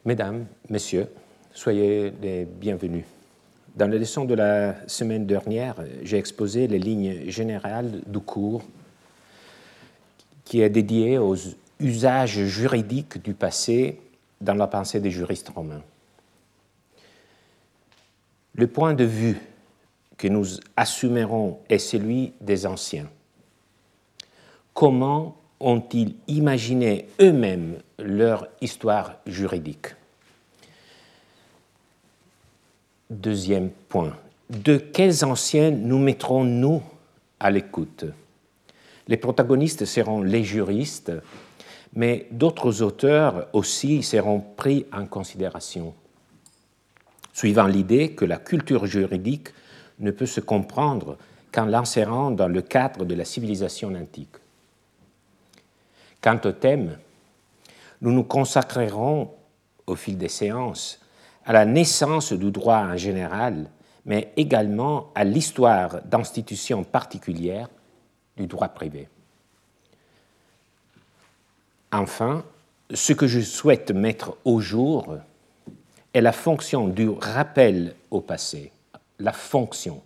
Mesdames, Messieurs, soyez les bienvenus. Dans la leçon de la semaine dernière, j'ai exposé les lignes générales du cours qui est dédié aux usages juridiques du passé dans la pensée des juristes romains. Le point de vue que nous assumerons est celui des anciens. Comment ont-ils imaginé eux-mêmes leur histoire juridique? Deuxième point. De quels anciens nous mettrons-nous à l'écoute? Les protagonistes seront les juristes, mais d'autres auteurs aussi seront pris en considération, suivant l'idée que la culture juridique ne peut se comprendre qu'en l'insérant dans le cadre de la civilisation antique. Quant au thème, nous nous consacrerons, au fil des séances, à la naissance du droit en général, mais également à l'histoire d'institutions particulières du droit privé. Enfin, ce que je souhaite mettre au jour est la fonction du rappel au passé, la fonction,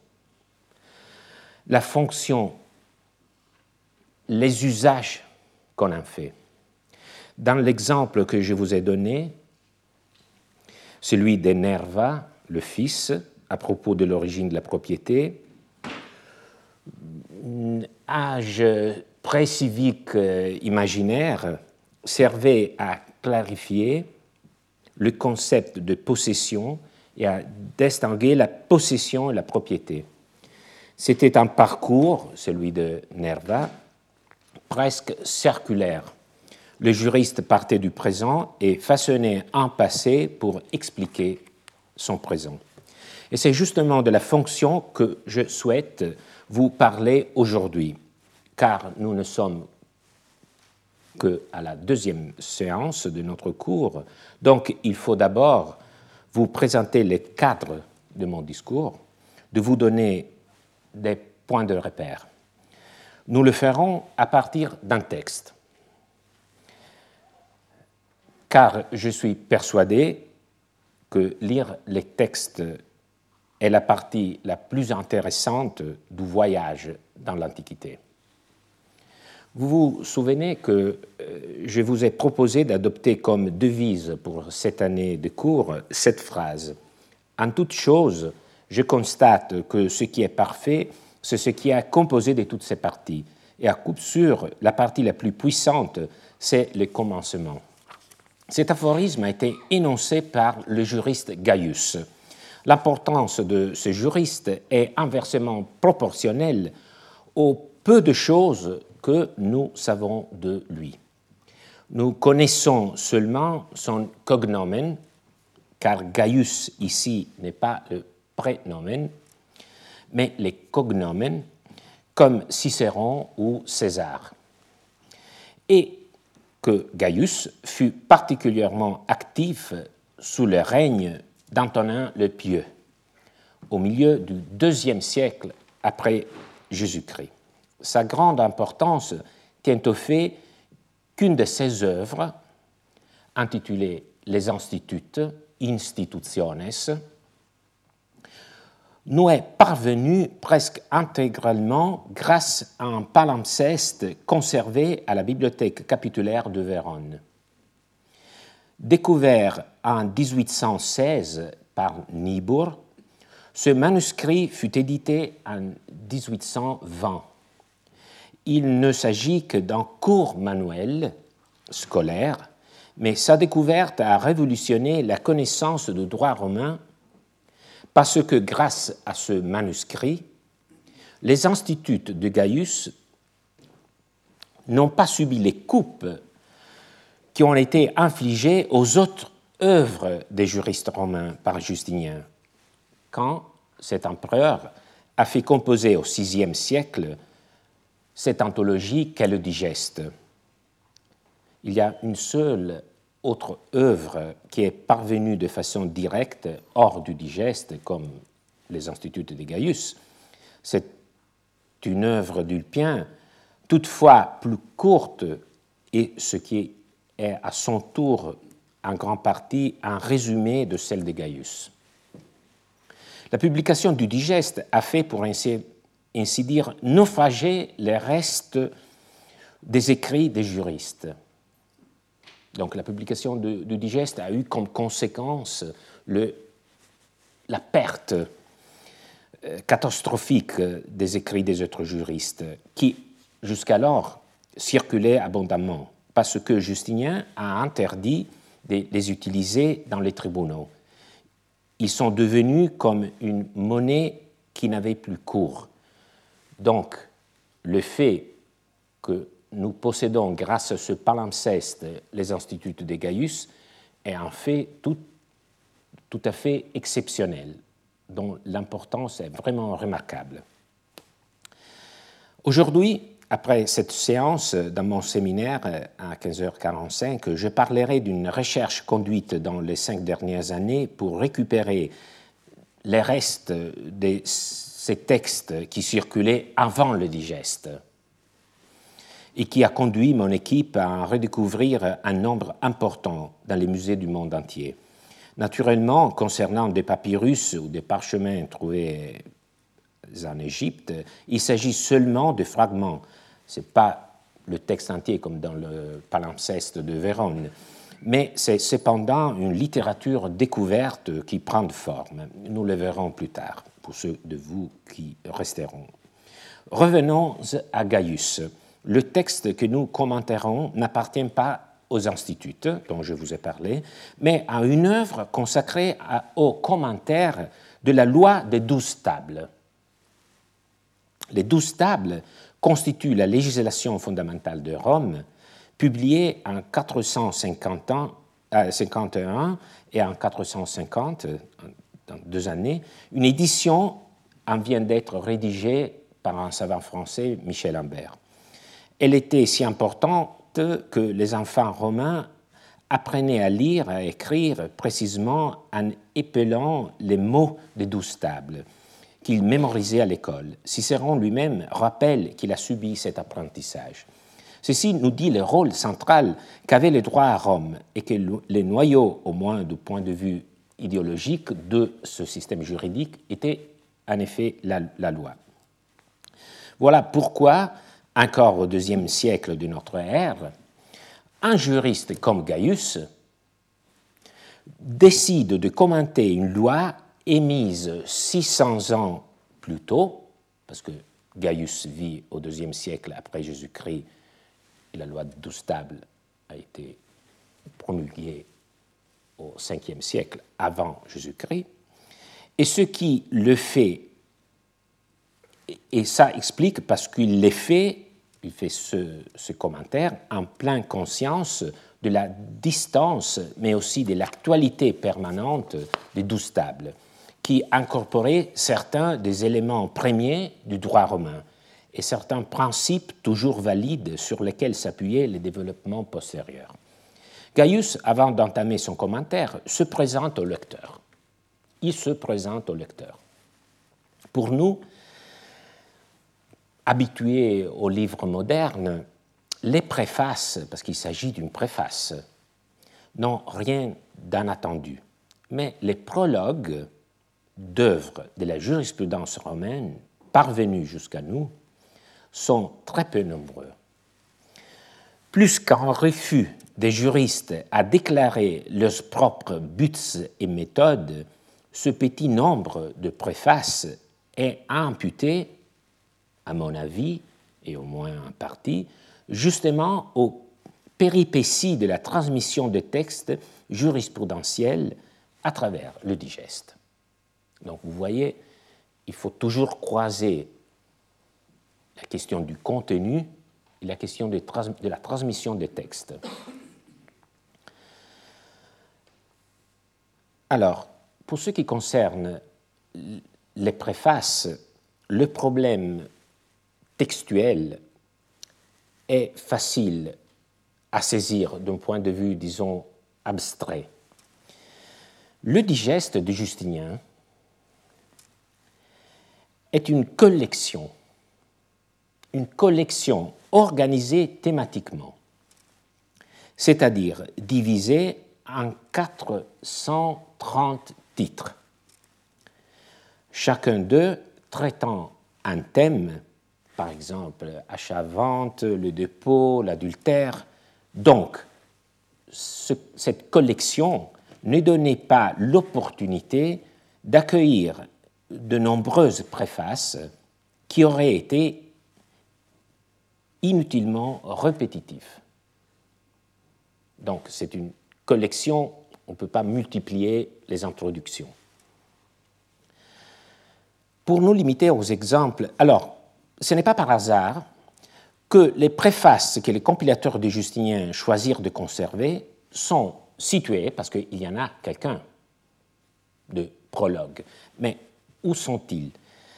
les usages qu'on en fait. Dans l'exemple que je vous ai donné, celui de Nerva, le fils, à propos de l'origine de la propriété, âge pré-civique imaginaire servait à clarifier le concept de possession et à distinguer la possession et la propriété. C'était un parcours, celui de Nerva, presque circulaire. Le juriste partait du présent et façonnait un passé pour expliquer son présent. Et c'est justement de la fonction que je souhaite vous parler aujourd'hui, car nous ne sommes qu'à la deuxième séance de notre cours, donc il faut d'abord vous présenter les cadres de mon discours, de vous donner des points de repère. Nous le ferons à partir d'un texte, car je suis persuadé que lire les textes est la partie la plus intéressante du voyage dans l'Antiquité. Vous vous souvenez que je vous ai proposé d'adopter comme devise pour cette année de cours cette phrase. En toute chose, je constate que ce qui est parfait, c'est ce qui est composé de toutes ses parties. Et à coup sûr, la partie la plus puissante, c'est le commencement. Cet aphorisme a été énoncé par le juriste Gaius. L'importance de ce juriste est inversement proportionnelle au peu de choses que nous savons de lui. Nous connaissons seulement son cognomen, car Gaius ici n'est pas le prénomen, mais les cognomens, comme Cicéron ou César. Et que Gaius fut particulièrement actif sous le règne d'Antonin le Pieux, au milieu du IIe siècle après Jésus-Christ. Sa grande importance tient au fait qu'une de ses œuvres, intitulée Les Institutes, Institutiones, nous est parvenue presque intégralement grâce à un palimpseste conservé à la bibliothèque capitulaire de Vérone. Découvert en 1816 par Niebuhr, ce manuscrit fut édité en 1820. Il ne s'agit que d'un court manuel scolaire, mais sa découverte a révolutionné la connaissance du droit romain parce que grâce à ce manuscrit, les instituts de Gaius n'ont pas subi les coupes qui ont été infligées aux autres œuvres des juristes romains par Justinien, quand cet empereur a fait composer au VIe siècle cette anthologie qu'est le Digeste. Il y a une seule autre œuvre qui est parvenue de façon directe hors du Digeste, comme les Instituts de Gaius. C'est une œuvre d'Ulpien, toutefois plus courte, et ce qui est à son tour en grande partie un résumé de celle de Gaius. La publication du digeste a fait, pour ainsi dire, naufrager les restes des écrits des juristes. Donc la publication du digeste a eu comme conséquence la perte catastrophique des écrits des autres juristes qui, jusqu'alors, circulaient abondamment parce que Justinien a interdit de les utiliser dans les tribunaux. Ils sont devenus comme une monnaie qui n'avait plus cours. Donc, le fait que nous possédons, grâce à ce palimpseste, les instituts de Gaius, est un fait tout à fait exceptionnel, dont l'importance est vraiment remarquable. Aujourd'hui, après cette séance, dans mon séminaire à 15h45, je parlerai d'une recherche conduite dans les 5 dernières années pour récupérer les restes de ces textes qui circulaient avant le digeste et qui a conduit mon équipe à redécouvrir un nombre important dans les musées du monde entier. Naturellement, concernant des papyrus ou des parchemins trouvés en Égypte, il s'agit seulement de fragments. Ce n'est pas le texte entier comme dans le palimpseste de Vérone, mais c'est cependant une littérature découverte qui prend forme. Nous le verrons plus tard, pour ceux de vous qui resteront. Revenons à Gaius. Le texte que nous commenterons n'appartient pas aux instituts dont je vous ai parlé, mais à une œuvre consacrée aux commentaires de la loi des 12 tables. Les 12 tables constituent la législation fondamentale de Rome, publiée en 451 et en 450, dans 2 années. Une édition en vient d'être rédigée par un savant français, Michel Ambert. Elle était si importante que les enfants romains apprenaient à lire et à écrire précisément en épelant les mots des 12 tables qu'il mémorisait à l'école. Cicéron lui-même rappelle qu'il a subi cet apprentissage. Ceci nous dit le rôle central qu'avait le droit à Rome et que les noyaux, au moins du point de vue idéologique, de ce système juridique était en effet la loi. Voilà pourquoi, encore au IIe siècle de notre ère, un juriste comme Gaius décide de commenter une loi émise 600 ans plus tôt, parce que Gaius vit au IIe siècle après Jésus-Christ et la loi de 12 tables a été promulguée au Ve siècle avant Jésus-Christ, et ce qui le fait, et ça explique parce qu'il les fait, il fait ce commentaire en pleine conscience de la distance, mais aussi de l'actualité permanente des 12 tables, qui incorporaient certains des éléments premiers du droit romain et certains principes toujours valides sur lesquels s'appuyaient les développements postérieurs. Gaius, avant d'entamer son commentaire, se présente au lecteur. Il se présente au lecteur. Pour nous, habitués aux livres modernes, les préfaces, parce qu'il s'agit d'une préface, n'ont rien d'inattendu. Mais les prologues d'œuvres de la jurisprudence romaine parvenus jusqu'à nous sont très peu nombreux. Plus qu'un refus des juristes à déclarer leurs propres buts et méthodes, ce petit nombre de préfaces est imputé, à mon avis, et au moins en partie, justement aux péripéties de la transmission de textes jurisprudentiels à travers le digeste. Donc vous voyez, il faut toujours croiser la question du contenu et la question de la transmission des textes. Alors, pour ce qui concerne les préfaces, le problème textuel est facile à saisir d'un point de vue, disons, abstrait. Le digeste de Justinien est une collection organisée thématiquement, c'est-à-dire divisée en 430 titres, chacun d'eux traitant un thème, par exemple achat-vente, le dépôt, l'adultère. Donc, cette collection ne donnait pas l'opportunité d'accueillir de nombreuses préfaces qui auraient été inutilement répétitives. Donc, c'est une collection, on ne peut pas multiplier les introductions. Pour nous limiter aux exemples, alors, ce n'est pas par hasard que les préfaces que les compilateurs de Justinien choisirent de conserver sont situées, parce qu'il y en a quelqu'un de prologues. Mais où sont-ils?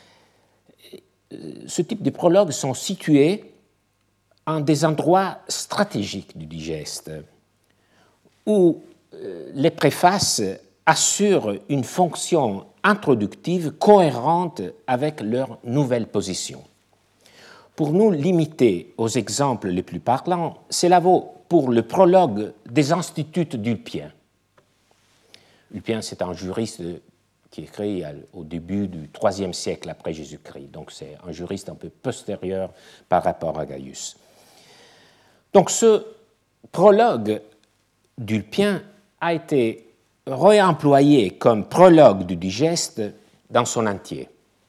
Ce type de prologues sont situés en des endroits stratégiques du digeste, où les préfaces assurent une fonction introductive cohérente avec leur nouvelle position. Pour nous limiter aux exemples les plus parlants, cela vaut pour le prologue des Instituts d'Ulpien. Ulpien, c'est un juriste qui est écrit au début du IIIe siècle après Jésus-Christ, donc c'est un juriste un peu postérieur par rapport à Gaius. Donc ce prologue d'Ulpien a été réemployé comme prologue du digeste dans son entier.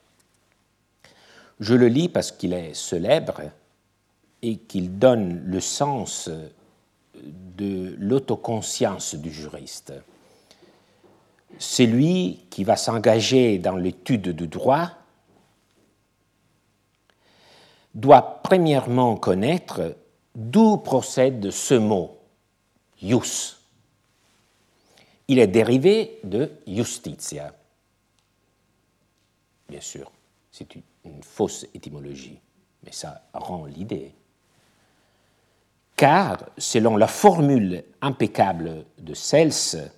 Je le lis parce qu'il est célèbre et qu'il donne le sens de l'autoconscience du juriste. C'est lui qui va s'engager dans l'étude du droit, doit premièrement connaître d'où procède ce mot, ius. Il est dérivé de justitia. Bien sûr, c'est une fausse étymologie, mais ça rend l'idée. Car, selon la formule impeccable de Cels,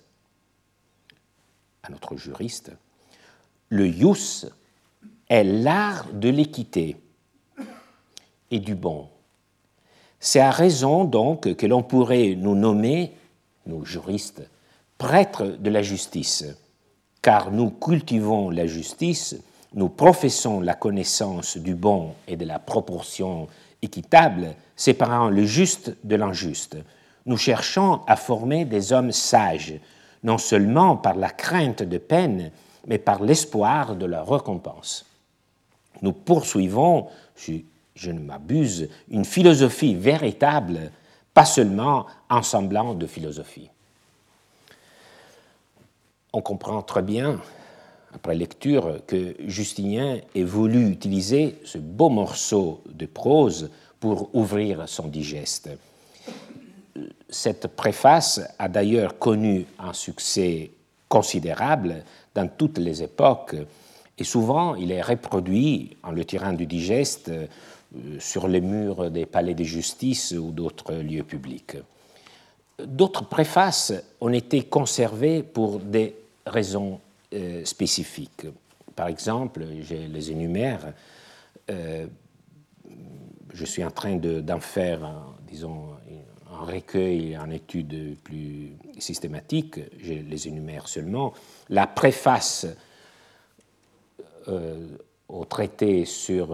à notre juriste, le ius est l'art de l'équité et du bon. C'est à raison donc que l'on pourrait nous nommer, nous juristes, prêtres de la justice, car nous cultivons la justice, nous professons la connaissance du bon et de la proportion équitable, séparant le juste de l'injuste. Nous cherchons à former des hommes sages, non seulement par la crainte de peine, mais par l'espoir de leur récompense. Nous poursuivons, si je ne m'abuse, une philosophie véritable, pas seulement un semblant de philosophie. On comprend très bien, après lecture, que Justinien ait voulu utiliser ce beau morceau de prose pour ouvrir son digeste. Cette préface a d'ailleurs connu un succès considérable dans toutes les époques et souvent il est reproduit en le tirant du digeste sur les murs des palais de justice ou d'autres lieux publics. D'autres préfaces ont été conservées pour des raisons spécifiques. Par exemple, je les énumère, je suis en train d'en faire, disons, un recueil, une étude plus systématique, je les énumère seulement. La préface au traité sur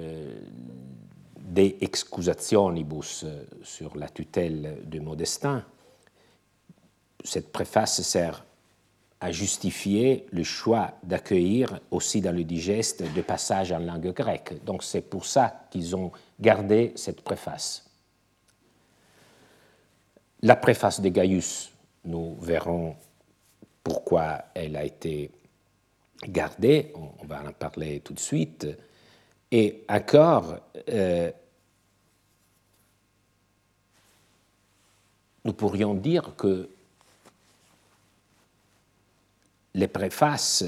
De Excusationibus, sur la tutelle de Modestin, cette préface sert à justifier le choix d'accueillir aussi dans le digeste des passages en langue grecque. Donc c'est pour ça qu'ils ont gardé cette préface. La préface de Gaius, nous verrons pourquoi elle a été gardée, on va en parler tout de suite, et encore, nous pourrions dire que les préfaces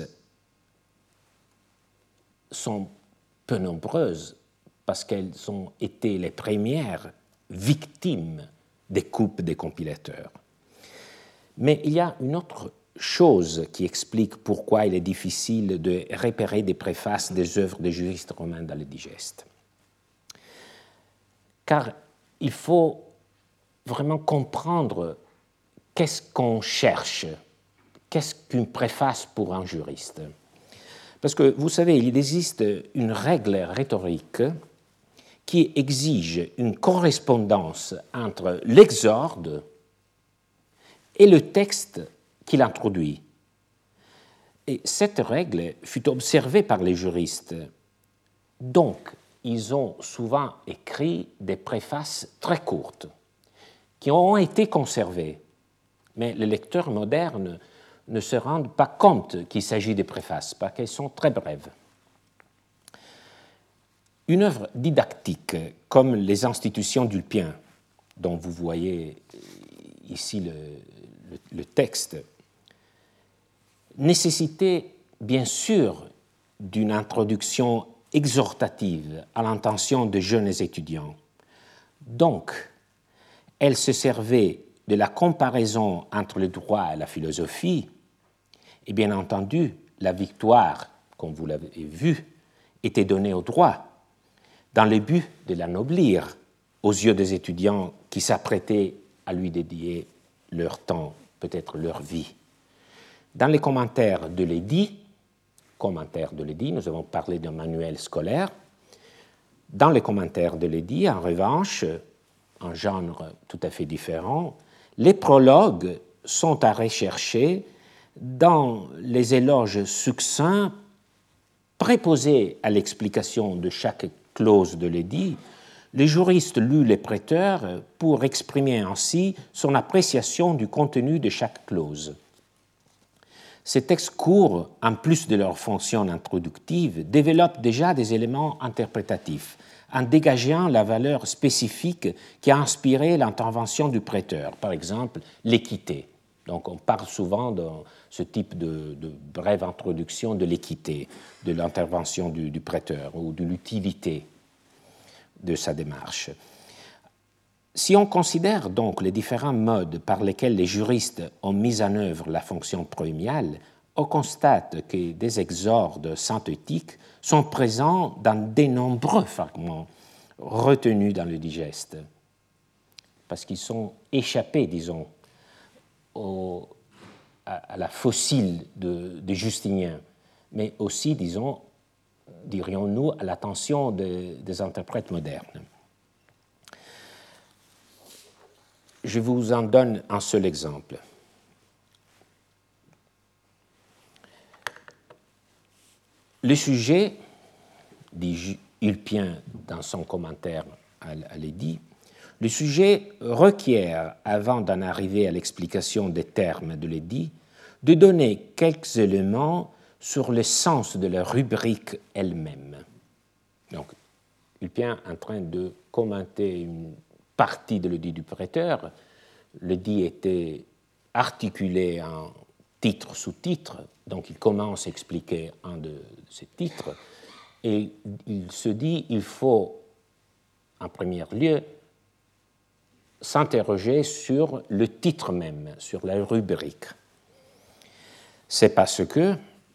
sont peu nombreuses parce qu'elles ont été les premières victimes des coupes des compilateurs. Mais il y a une autre chose qui explique pourquoi il est difficile de repérer des préfaces des œuvres des juristes romains dans le digeste. Car il faut vraiment comprendre qu'est-ce qu'on cherche? Qu'est-ce qu'une préface pour un juriste? Parce que, vous savez, il existe une règle rhétorique qui exige une correspondance entre l'exorde et le texte qu'il introduit. Et cette règle fut observée par les juristes. Donc, ils ont souvent écrit des préfaces très courtes qui ont été conservées. Mais les lecteurs modernes ne se rendent pas compte qu'il s'agit de préfaces parce qu'elles sont très brèves. Une œuvre didactique comme les institutions d'Ulpien, dont vous voyez ici le texte, nécessitait bien sûr d'une introduction exhortative à l'intention de jeunes étudiants. Donc, elle se servait de la comparaison entre le droit et la philosophie, et bien entendu, la victoire, comme vous l'avez vu, était donnée au droit, dans le but de l'anoblir aux yeux des étudiants qui s'apprêtaient à lui dédier leur temps, peut-être leur vie. Dans les commentaires de l'édit, nous avons parlé d'un manuel scolaire, dans les commentaires de l'édit, en revanche, un genre tout à fait différent, les prologues sont à rechercher dans les éloges succincts préposés à l'explication de chaque clause de l'édit. Le juriste lut les prêteurs pour exprimer ainsi son appréciation du contenu de chaque clause. Ces textes courts, en plus de leur fonction introductive, développent déjà des éléments interprétatifs, en dégageant la valeur spécifique qui a inspiré l'intervention du prêteur, par exemple l'équité. Donc on parle souvent de ce type de brève introduction de l'équité, de l'intervention du prêteur ou de l'utilité de sa démarche. Si on considère donc les différents modes par lesquels les juristes ont mis en œuvre la fonction proémiale, on constate que des exordes synthétiques sont présents dans de nombreux fragments retenus dans le digeste, parce qu'ils sont échappés, disons, à la fossile de Justinien, mais aussi, dirions-nous, à l'attention des interprètes modernes. Je vous en donne un seul exemple. Le sujet, dit Ulpien dans son commentaire à l'édit, le sujet requiert, avant d'en arriver à l'explication des termes de l'édit, de donner quelques éléments sur le sens de la rubrique elle-même. Donc, Ulpien est en train de commenter une partie de l'édit du prêteur. L'édit était articulé en titre sous titre, donc il commence à expliquer un de ces titres, et il se dit il faut, en premier lieu, s'interroger sur le titre même, sur la rubrique. C'est parce que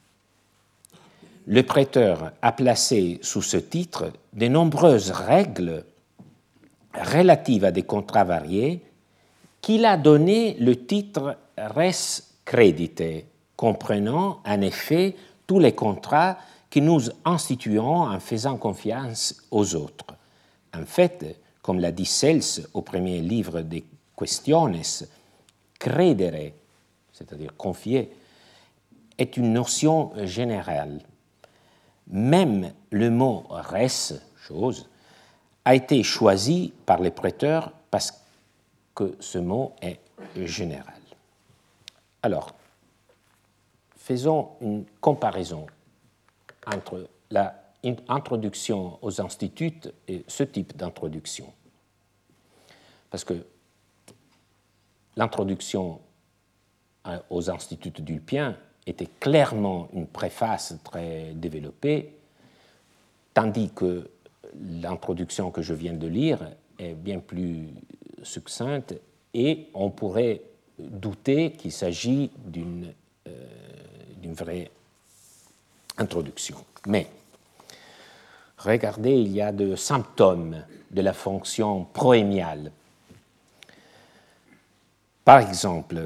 le prêteur a placé sous ce titre de nombreuses règles relatives à des contrats variés qu'il a donné le titre res credite, comprenant en effet tous les contrats que nous instituons en faisant confiance aux autres. En fait, comme l'a dit Cels au premier livre des Questiones, credere, c'est-à-dire confier, est une notion générale. Même le mot res, chose, a été choisi par les prêteurs parce que ce mot est général. Alors, faisons une comparaison entre l'introduction aux instituts et ce type d'introduction. Parce que l'introduction aux instituts d'Ulpien était clairement une préface très développée, tandis que l'introduction que je viens de lire est bien plus succincte et on pourrait douter qu'il s'agit d'une vraie introduction. Mais regardez, il y a des symptômes de la fonction proémiale. Par exemple,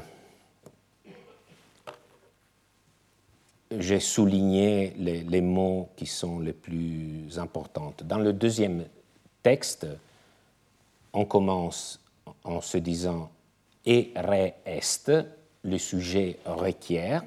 j'ai souligné les mots qui sont les plus importants. Dans le deuxième texte, on commence en se disant « et est », le sujet requiert.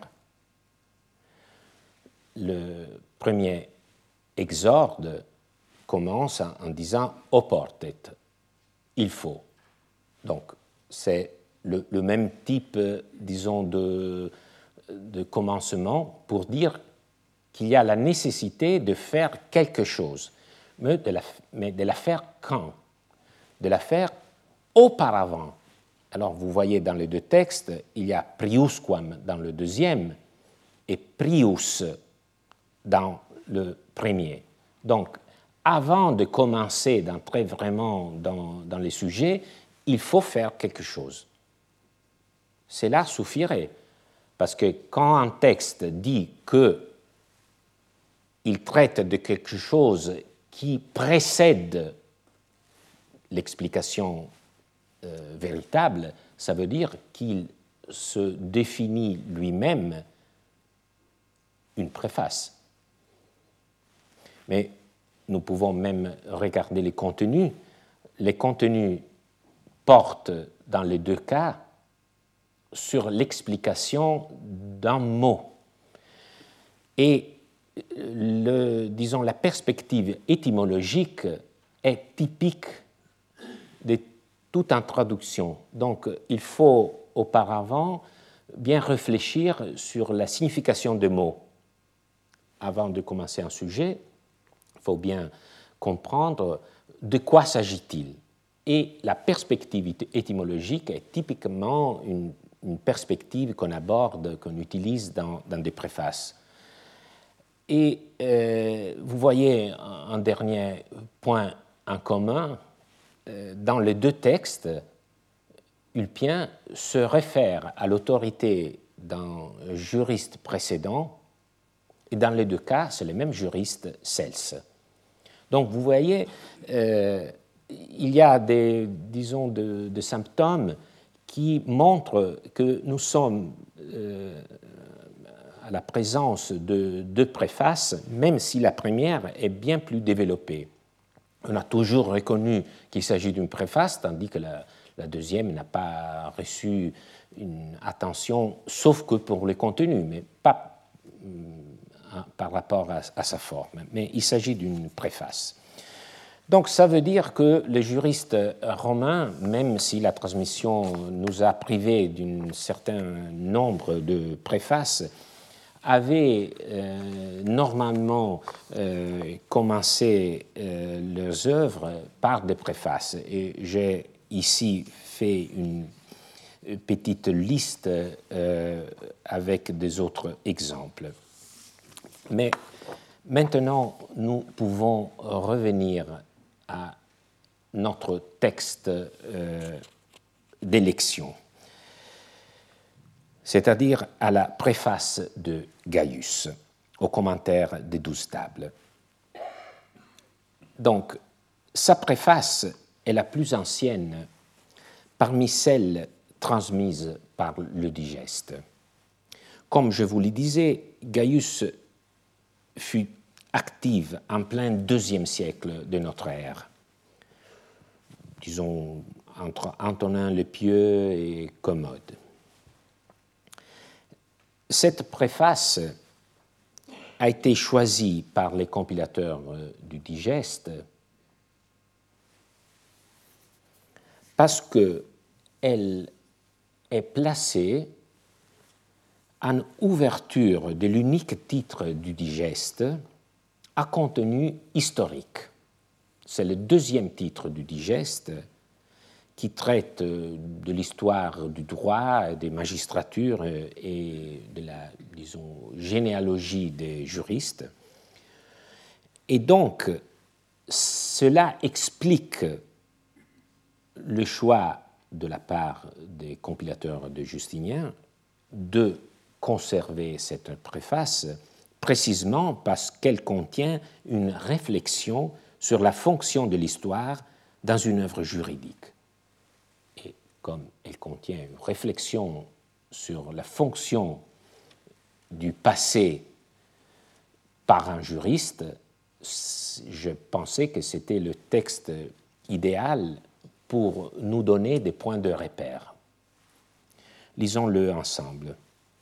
Le premier exorde commence en disant « oportet », il faut. Donc, c'est le même type, disons, de commencement pour dire qu'il y a la nécessité de faire quelque chose, mais de la faire quand? De la faire auparavant. Alors, vous voyez dans les deux textes, il y a priusquam dans le deuxième et prius dans le premier. Donc, avant de commencer d'entrer vraiment dans les sujets, il faut faire quelque chose. Cela suffirait, parce que quand un texte dit qu'il traite de quelque chose qui précède l'explication véritable, ça veut dire qu'il se définit lui-même une préface. Mais nous pouvons même regarder les contenus. Les contenus portent, dans les deux cas, sur l'explication d'un mot. Et disons, la perspective étymologique est typique de toute introduction. Donc, il faut auparavant bien réfléchir sur la signification des mots. Avant de commencer un sujet, il faut bien comprendre de quoi s'agit-il. Et la perspective étymologique est typiquement une perspective qu'on aborde, qu'on utilise dans des préfaces. Et vous voyez un dernier point en commun. Dans les deux textes, Ulpien se réfère à l'autorité d'un juriste précédent, et dans les deux cas, c'est le même juriste, Cels. Donc vous voyez, il y a des symptômes qui montrent que nous sommes à la présence de deux préfaces, même si la première est bien plus développée. On a toujours reconnu qu'il s'agit d'une préface, tandis que la deuxième n'a pas reçu une attention, sauf que pour le contenu, mais pas par rapport à sa forme. Mais il s'agit d'une préface. Donc ça veut dire que les juristes romains, même si la transmission nous a privés d'un certain nombre de préfaces, avaient normalement commencé leurs œuvres par des préfaces. Et j'ai ici fait une petite liste avec des autres exemples. Mais maintenant, nous pouvons revenir à notre texte d'élection, c'est-à-dire à la préface de Gaius, au commentaire des 12 tables. Donc, sa préface est la plus ancienne parmi celles transmises par le digeste. Comme je vous le disais, Gaius fut active en plein deuxième siècle de notre ère, disons entre Antonin le Pieux et Commode. Cette préface a été choisie par les compilateurs du digeste parce qu'elle est placée en ouverture de l'unique titre du digeste à contenu historique. C'est le deuxième titre du digeste qui traite de l'histoire du droit, des magistratures et de la, disons, généalogie des juristes. Et donc, cela explique le choix de la part des compilateurs de Justinien de conserver cette préface précisément parce qu'elle contient une réflexion sur la fonction de l'histoire dans une œuvre juridique. Et comme elle contient une réflexion sur la fonction du passé par un juriste, je pensais que c'était le texte idéal pour nous donner des points de repère. Lisons-le ensemble.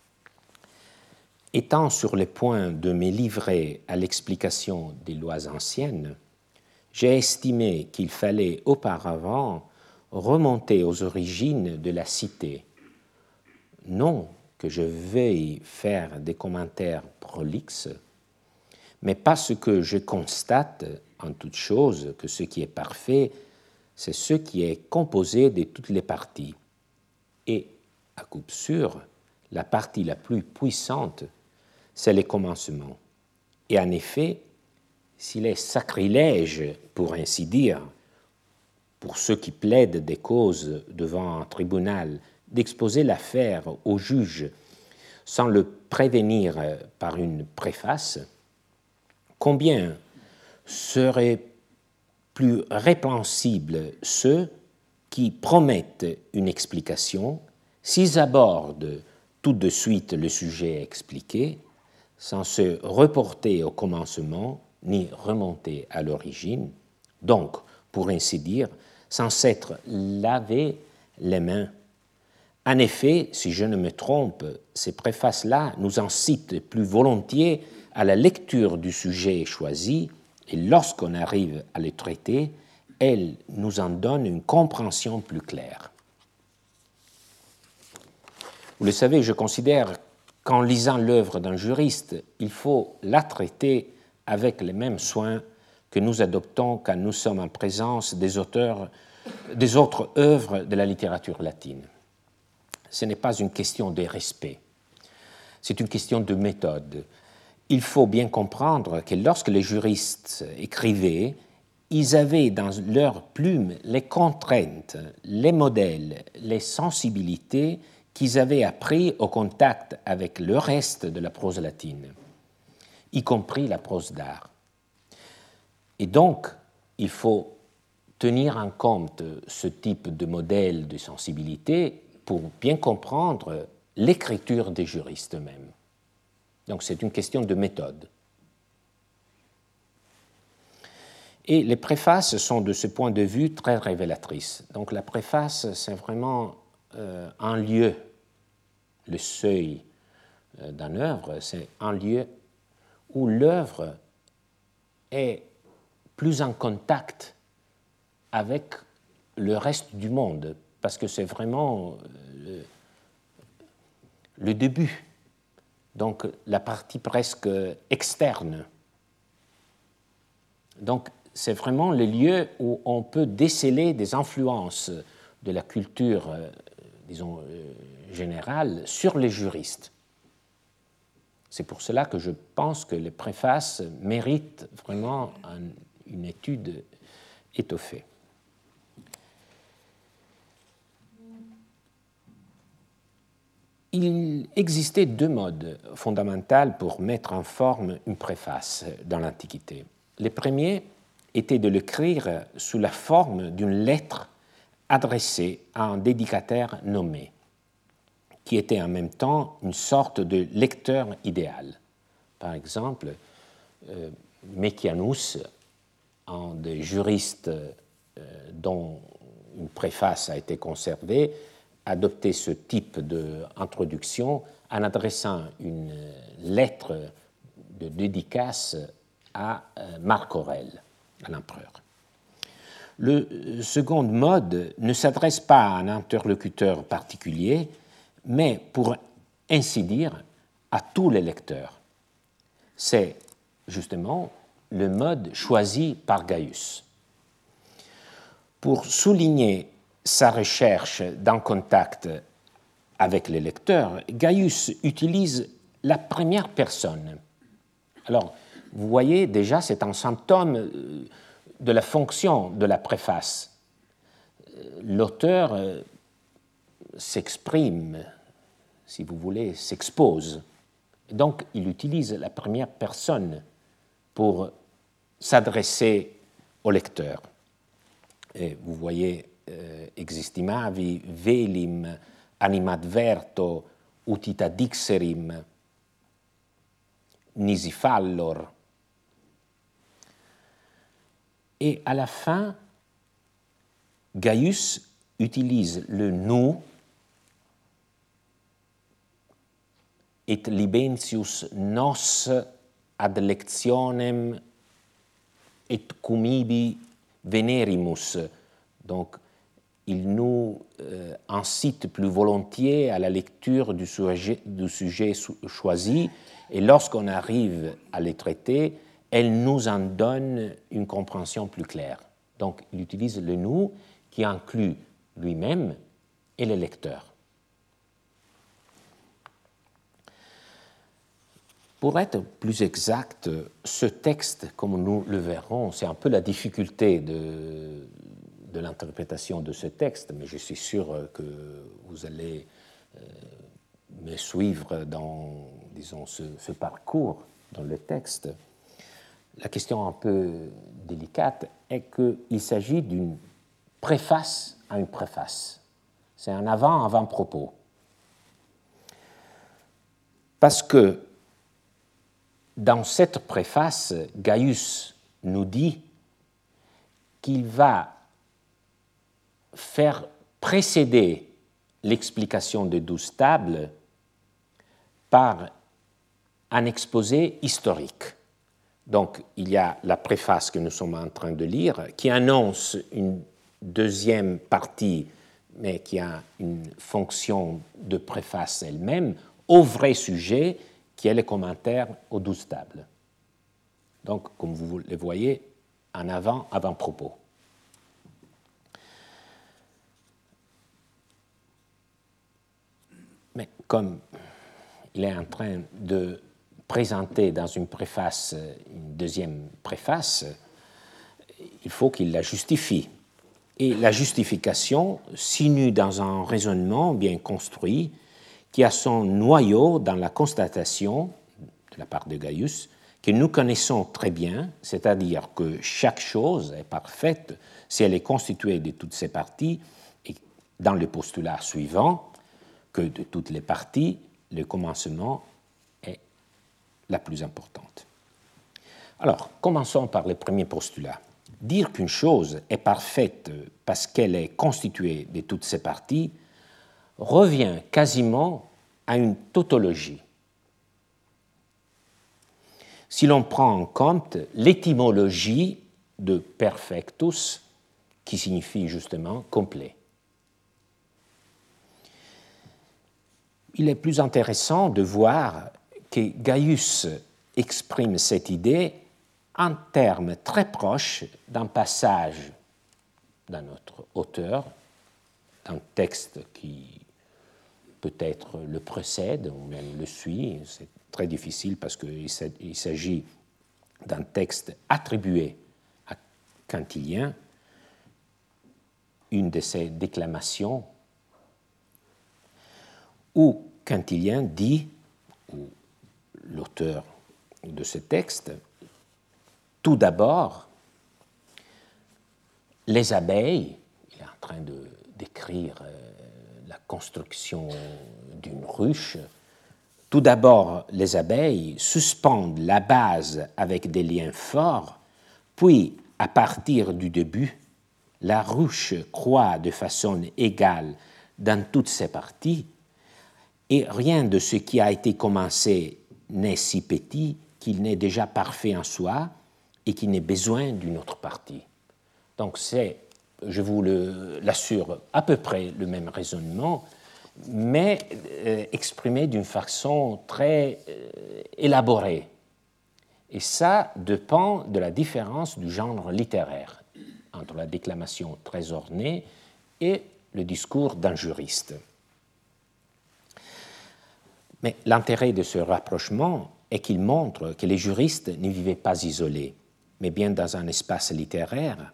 Étant sur le point de me livrer à l'explication des lois anciennes, j'ai estimé qu'il fallait auparavant remonter aux origines de la cité. Non que je veuille faire des commentaires prolixes, mais parce que je constate en toute chose que ce qui est parfait, c'est ce qui est composé de toutes les parties. Et, à coup sûr, la partie la plus puissante, c'est le commencement. Et en effet, s'il est sacrilège, pour ainsi dire, pour ceux qui plaident des causes devant un tribunal, d'exposer l'affaire au juge sans le prévenir par une préface, combien seraient plus répréhensibles ceux qui promettent une explication s'ils abordent tout de suite le sujet expliqué, sans se reporter au commencement ni remonter à l'origine, donc, pour ainsi dire, sans s'être lavé les mains. En effet, si je ne me trompe, ces préfaces-là nous incitent plus volontiers à la lecture du sujet choisi, et lorsqu'on arrive à le traiter, elles nous en donnent une compréhension plus claire. Vous le savez, je considère qu'en lisant l'œuvre d'un juriste, il faut la traiter avec les mêmes soins que nous adoptons quand nous sommes en présence des autres œuvres de la littérature latine. Ce n'est pas une question de respect, c'est une question de méthode. Il faut bien comprendre que lorsque les juristes écrivaient, ils avaient dans leur plume les contraintes, les modèles, les sensibilités qu'ils avaient appris au contact avec le reste de la prose latine, y compris la prose d'art. Et donc, il faut tenir en compte ce type de modèle de sensibilité pour bien comprendre l'écriture des juristes eux-mêmes. Donc c'est une question de méthode. Et les préfaces sont de ce point de vue très révélatrices. Donc la préface, c'est vraiment un lieu, le seuil d'une œuvre, c'est un lieu où l'œuvre est plus en contact avec le reste du monde, parce que c'est vraiment le début, donc la partie presque externe. Donc c'est vraiment le lieu où on peut déceler des influences de la culture, disons, générale sur les juristes. C'est pour cela que je pense que les préfaces méritent vraiment une étude étoffée. Il existait deux modes fondamentaux pour mettre en forme une préface dans l'Antiquité. Le premier était de l'écrire sous la forme d'une lettre adressée à un dédicataire nommé, qui était en même temps une sorte de lecteur idéal. Par exemple, Mecianus, un des juristes dont une préface a été conservée, adopté ce type d'introduction en adressant une lettre de dédicace à Marc Aurèle, à l'empereur. Le second mode ne s'adresse pas à un interlocuteur particulier, mais pour ainsi dire à tous les lecteurs. C'est justement le mode choisi par Gaius. Pour souligner sa recherche d'un contact avec les lecteurs, Gaius utilise la première personne. Alors, vous voyez déjà, c'est un symptôme de la fonction de la préface. L'auteur s'exprime, si vous voulez, s'expose. Donc, il utilise la première personne pour s'adresser au lecteur. Et vous voyez existimavi velim animadverto utita dixerim nisi fallor. Et à la fin, Gaius utilise le nous et libentius nos ad lectionem et cumibi venerimus. Donc, il nous incite plus volontiers à la lecture du sujet choisi, et lorsqu'on arrive à les traiter, elle nous en donne une compréhension plus claire. Donc, il utilise le nous qui inclut lui-même et le lecteur. Pour être plus exact, ce texte, comme nous le verrons, c'est un peu la difficulté de l'interprétation de ce texte, mais je suis sûr que vous allez me suivre dans, disons, ce parcours dans le texte. La question un peu délicate est qu'il s'agit d'une préface à une préface. C'est un avant-propos. Parce que dans cette préface, Gaius nous dit qu'il va faire précéder l'explication des 12 tables par un exposé historique. Donc, il y a la préface que nous sommes en train de lire qui annonce une deuxième partie, mais qui a une fonction de préface elle-même, au vrai sujet qui est le commentaire aux 12 tables. Donc, comme vous le voyez, en avant-propos. Mais comme il est en train de présenter dans une préface une deuxième préface, il faut qu'il la justifie. Et la justification s'inue dans un raisonnement bien construit qui a son noyau dans la constatation, de la part de Gaius, que nous connaissons très bien, c'est-à-dire que chaque chose est parfaite si elle est constituée de toutes ses parties, et dans le postulat suivant, que de toutes les parties, le commencement est la plus importante. Alors, commençons par le premier postulat. Dire qu'une chose est parfaite parce qu'elle est constituée de toutes ses parties revient quasiment à une tautologie. Si l'on prend en compte l'étymologie de perfectus, qui signifie justement complet. Il est plus intéressant de voir que Gaius exprime cette idée en termes très proches d'un passage d'un autre auteur, d'un texte qui peut-être le précède ou même le suit. C'est très difficile parce qu'il s'agit d'un texte attribué à Quintilien, une de ses déclamations, où Quintilien dit, ou l'auteur de ce texte, tout d'abord, les abeilles, il est en train de décrire la construction d'une ruche, tout d'abord, les abeilles suspendent la base avec des liens forts, puis, à partir du début, la ruche croît de façon égale dans toutes ses parties, et rien de ce qui a été commencé n'est si petit qu'il n'est déjà parfait en soi et qu'il n'ait besoin d'une autre partie. Donc c'est, je vous l'assure, à peu près le même raisonnement, mais exprimé d'une façon très élaborée. Et ça dépend de la différence du genre littéraire entre la déclamation très ornée et le discours d'un juriste. Mais l'intérêt de ce rapprochement est qu'il montre que les juristes ne vivaient pas isolés, mais bien dans un espace littéraire.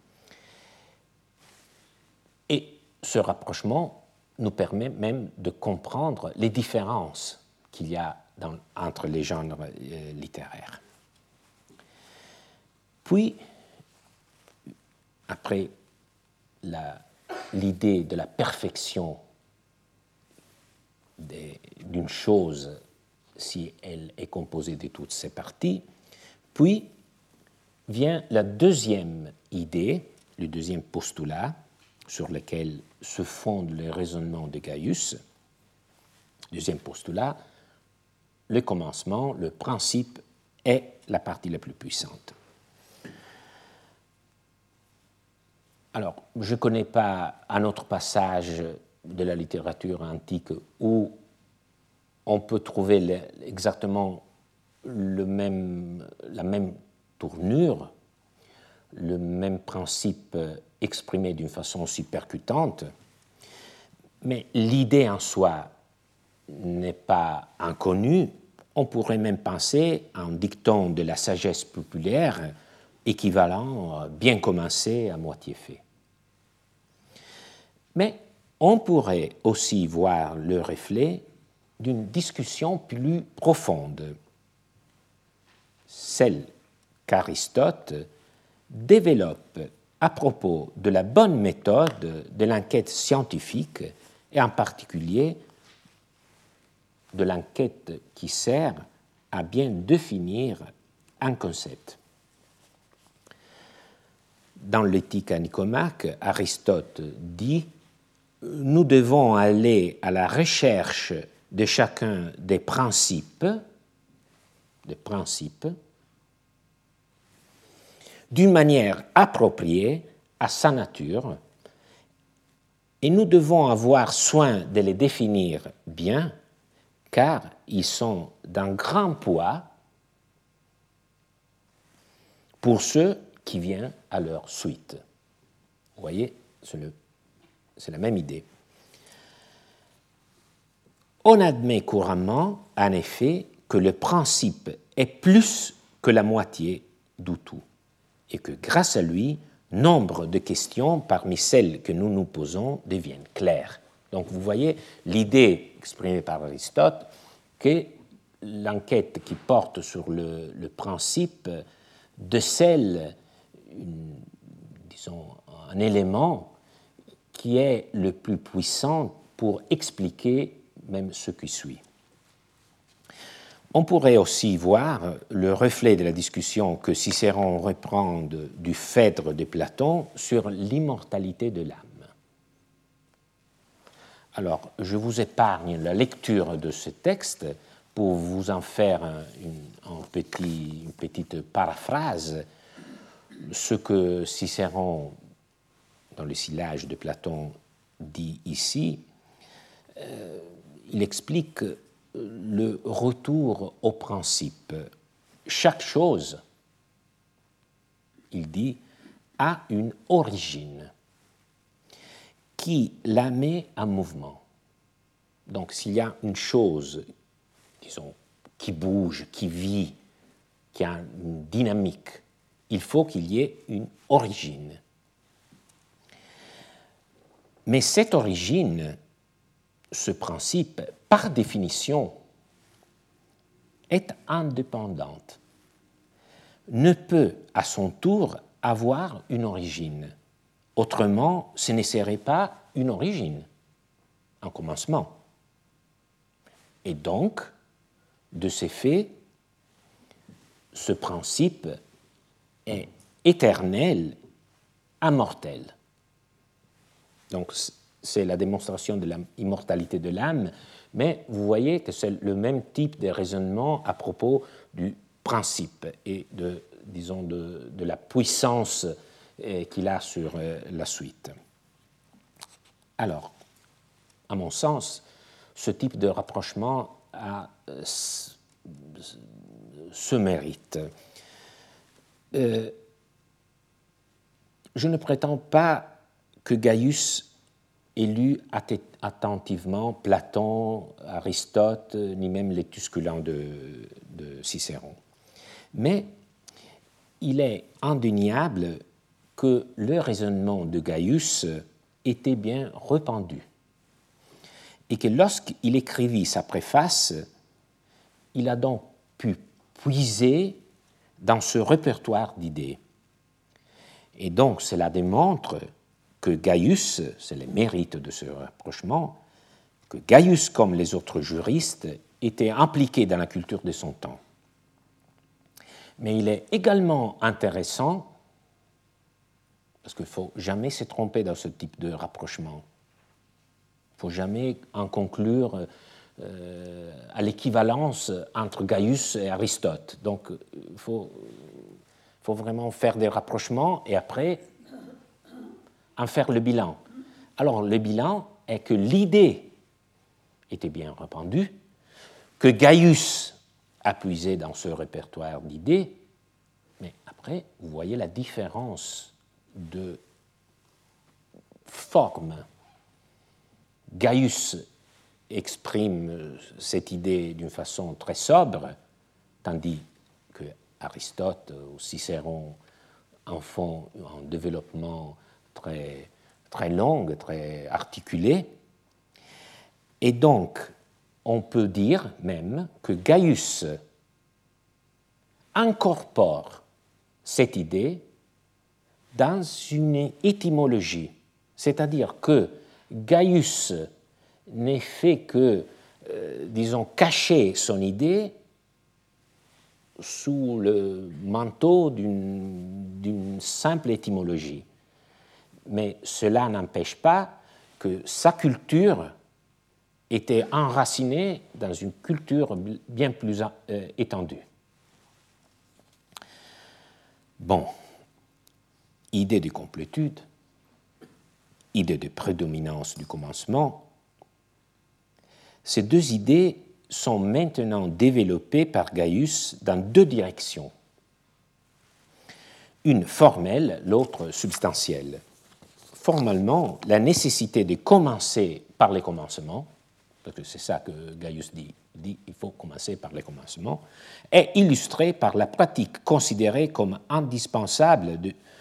Et ce rapprochement nous permet même de comprendre les différences qu'il y a entre les genres littéraires. Puis, après la l'idée de la perfection d'une chose si elle est composée de toutes ses parties. Puis vient la deuxième idée, le deuxième postulat sur lequel se fonde le raisonnement de Gaius. Deuxième postulat, le commencement, le principe est la partie la plus puissante. Alors, je ne connais pas un autre passage de la littérature antique où on peut trouver exactement la même tournure, le même principe exprimé d'une façon aussi percutante, mais l'idée en soi n'est pas inconnue. On pourrait même penser à un dicton de la sagesse populaire équivalent bien commencé à moitié fait. Mais on pourrait aussi voir le reflet d'une discussion plus profonde, celle qu'Aristote développe à propos de la bonne méthode de l'enquête scientifique et en particulier de l'enquête qui sert à bien définir un concept. Dans l'Éthique à Nicomaque, Aristote dit « Nous devons aller à la recherche de chacun des principes d'une manière appropriée à sa nature, et nous devons avoir soin de les définir bien, car ils sont d'un grand poids pour ceux qui viennent à leur suite. » Vous voyez, c'est la même idée. On admet couramment, en effet, que le principe est plus que la moitié du tout, et que grâce à lui, nombre de questions parmi celles que nous nous posons deviennent claires. Donc vous voyez l'idée exprimée par Aristote que l'enquête qui porte sur le principe décèle un élément qui est le plus puissant pour expliquer même ce qui suit. On pourrait aussi voir le reflet de la discussion que Cicéron reprend du Phèdre de Platon sur l'immortalité de l'âme. Alors, je vous épargne la lecture de ce texte pour vous en faire une petite paraphrase. Ce que Cicéron, dans le Sillage de Platon, dit ici, il explique le retour au principe. Chaque chose, il dit, a une origine qui la met en mouvement. Donc, s'il y a une chose, disons, qui bouge, qui vit, qui a une dynamique, il faut qu'il y ait une origine. Mais cette origine, ce principe, par définition, est indépendante, ne peut à son tour avoir une origine. Autrement, ce ne serait pas une origine, un commencement. Et donc, de ces faits, ce principe est éternel, immortel. Donc, c'est la démonstration de l'immortalité de l'âme, mais vous voyez que c'est le même type de raisonnement à propos du principe et de la puissance qu'il a sur la suite. Alors, à mon sens, ce type de rapprochement a ce mérite. Je ne prétends pas que Gaius ait lu attentivement Platon, Aristote, ni même les Tusculans de Cicéron. Mais il est indéniable que le raisonnement de Gaius était bien répandu et que lorsqu'il écrivit sa préface, il a donc pu puiser dans ce répertoire d'idées. Et donc cela démontre que Gaius, c'est le mérite de ce rapprochement, que Gaius, comme les autres juristes, était impliqué dans la culture de son temps. Mais il est également intéressant, parce qu'il ne faut jamais se tromper dans ce type de rapprochement, il ne faut jamais en conclure à l'équivalence entre Gaius et Aristote. Donc il faut vraiment faire des rapprochements et après en faire le bilan. Alors le bilan est que l'idée était bien répandue, que Gaius a puisé dans ce répertoire d'idées, mais après, vous voyez la différence de forme. Gaius exprime cette idée d'une façon très sobre, tandis que Aristote ou Cicéron en font un développement très, très long, très articulé. Et donc, on peut dire même que Gaius incorpore cette idée dans une étymologie, c'est-à-dire que Gaius n'est fait que, disons, cacher son idée sous le manteau d'une simple étymologie. Mais cela n'empêche pas que sa culture était enracinée dans une culture bien plus étendue. Bon, idée de complétude, idée de prédominance du commencement, ces deux idées sont maintenant développées par Gaius dans deux directions. Une formelle, l'autre substantielle. Formellement, la nécessité de commencer par les commencements, parce que c'est ça que Gaius dit, il faut commencer par les commencements, est illustrée par la pratique considérée comme indispensable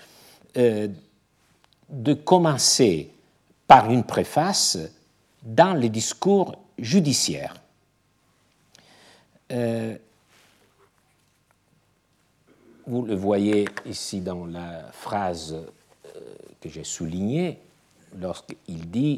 de commencer par une préface dans les discours judiciaires. Vous le voyez ici dans la phrase que j'ai soulignée, lorsqu'il dit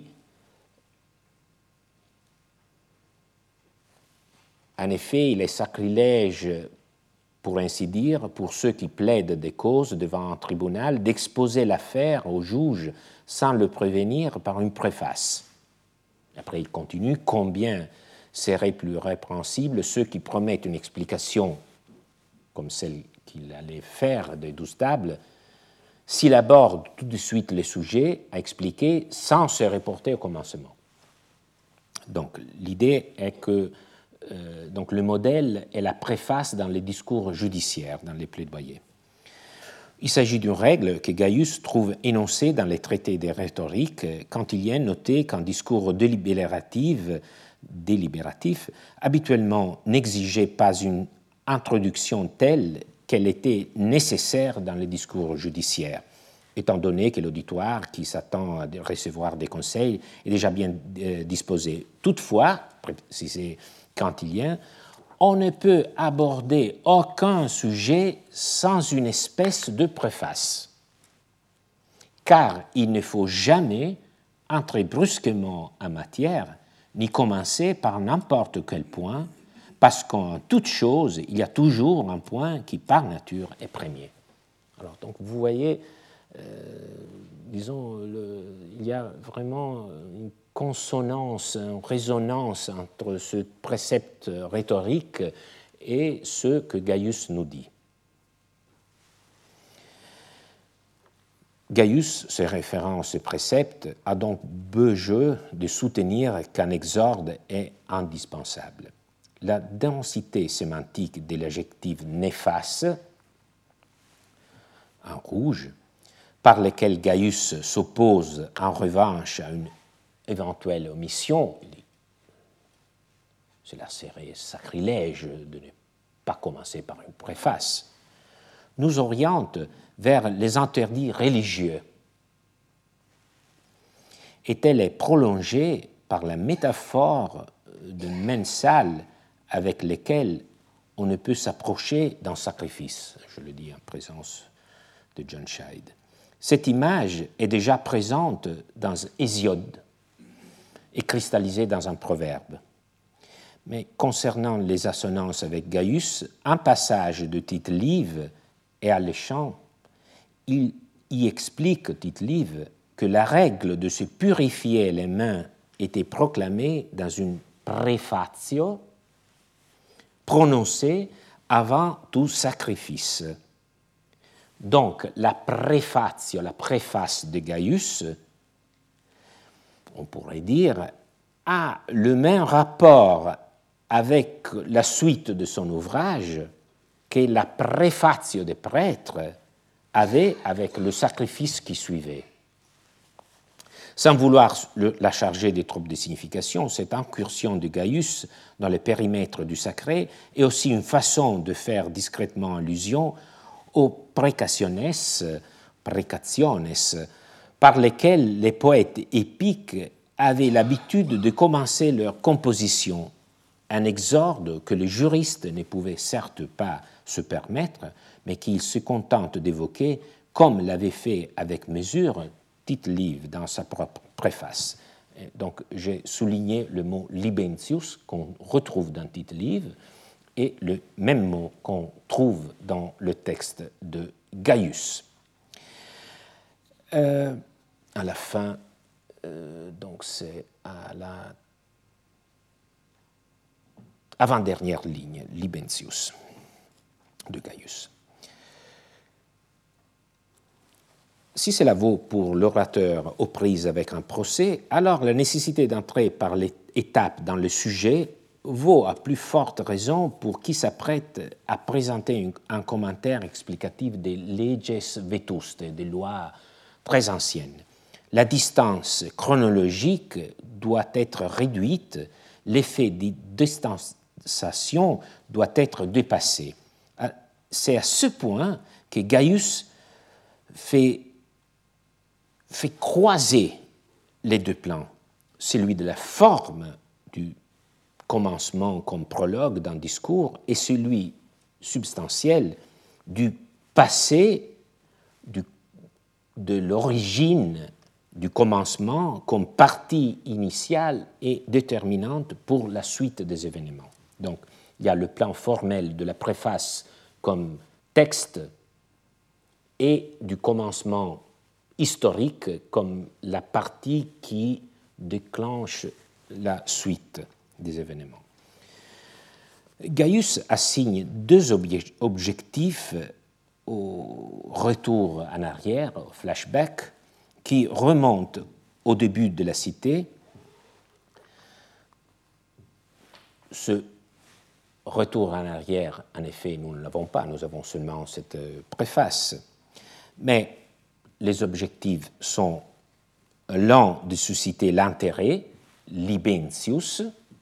« En effet, il est sacrilège, pour ainsi dire, pour ceux qui plaident des causes devant un tribunal, d'exposer l'affaire au juge sans le prévenir par une préface. » Après, il continue « Combien serait plus répréhensible ceux qui promettent une explication comme celle qu'il allait faire des 12 tables, s'il aborde tout de suite le sujet à expliquer sans se reporter au commencement. » Donc, l'idée est que donc le modèle est la préface dans les discours judiciaires, dans les plaidoyers. Il s'agit d'une règle que Gaius trouve énoncée dans les traités de rhétorique quand il y est noté qu'un discours délibératif habituellement n'exigeait pas une introduction telle qu'elle était nécessaire dans les discours judiciaires, étant donné que l'auditoire qui s'attend à recevoir des conseils est déjà bien disposé. Toutefois, précisé Cantilien, on ne peut aborder aucun sujet sans une espèce de préface, car il ne faut jamais entrer brusquement en matière, ni commencer par n'importe quel point, parce qu'en toute chose, il y a toujours un point qui, par nature, est premier. Alors, donc, vous voyez, disons, il y a vraiment une consonance, une résonance entre ce précepte rhétorique et ce que Gaius nous dit. Gaius, se référant à ce précepte, a donc besoin de soutenir qu'un exorde est indispensable. La densité sémantique de l'adjectif néfaste, en rouge, par lequel Gaius s'oppose en revanche à une éventuelle omission, cela serait sacrilège de ne pas commencer par une préface, nous oriente vers les interdits religieux. Et elle est prolongée par la métaphore de mensal avec lesquels on ne peut s'approcher d'un sacrifice. Je le dis en présence de John Scheid. Cette image est déjà présente dans Hésiode et cristallisée dans un proverbe. Mais concernant les assonances avec Gaius, un passage de Tite-Live est alléchant. Il y explique, Tite-Live, que la règle de se purifier les mains était proclamée dans une préfatio prononcée avant tout sacrifice. Donc, la préfatio, la préface de Gaius, on pourrait dire, a le même rapport avec la suite de son ouvrage que la préfatio des prêtres avait avec le sacrifice qui suivait. Sans vouloir la charger de trop de signification, cette incursion de Gaius dans le périmètre du sacré est aussi une façon de faire discrètement allusion aux précationes, par lesquelles les poètes épiques avaient l'habitude de commencer leur composition, un exorde que les juristes ne pouvaient certes pas se permettre, mais qu'ils se contentent d'évoquer, comme l'avait fait avec mesure Tite-Live dans sa propre préface. Donc j'ai souligné le mot libentius qu'on retrouve dans Tite-Live et le même mot qu'on trouve dans le texte de Gaius. À la fin, donc c'est à la avant-dernière ligne, libentius de Gaius. Si cela vaut pour l'orateur aux prises avec un procès, alors la nécessité d'entrer par l'étape dans le sujet vaut à plus forte raison pour qui s'apprête à présenter un commentaire explicatif des leges vetuste, des lois très anciennes. La distance chronologique doit être réduite, l'effet de distanciation doit être dépassé. C'est à ce point que Gaius fait croiser les deux plans, celui de la forme du commencement comme prologue d'un discours et celui substantiel du passé, de l'origine du commencement comme partie initiale et déterminante pour la suite des événements. Donc, il y a le plan formel de la préface comme texte et du commencement historique comme la partie qui déclenche la suite des événements. Gaius assigne deux objectifs au retour en arrière, au flashback, qui remontent au début de la cité. Ce retour en arrière, en effet, nous ne l'avons pas, nous avons seulement cette préface. Mais les objectifs sont l'un de susciter l'intérêt, libentius.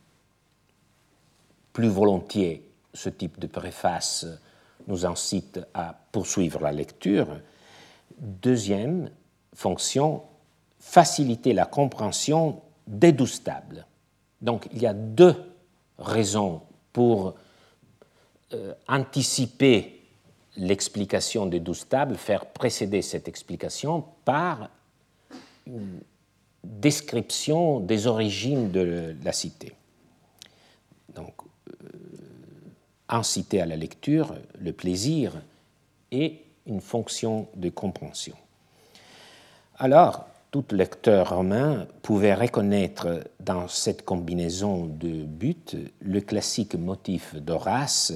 Plus volontiers, ce type de préface nous incite à poursuivre la lecture. Deuxième fonction, faciliter la compréhension des 12 tables. Donc, il y a deux raisons pour anticiper l'explication des 12 tables, faire précéder cette explication par une description des origines de la cité. Donc, inciter à la lecture, le plaisir et une fonction de compréhension. Alors, tout lecteur romain pouvait reconnaître dans cette combinaison de buts le classique motif d'Horace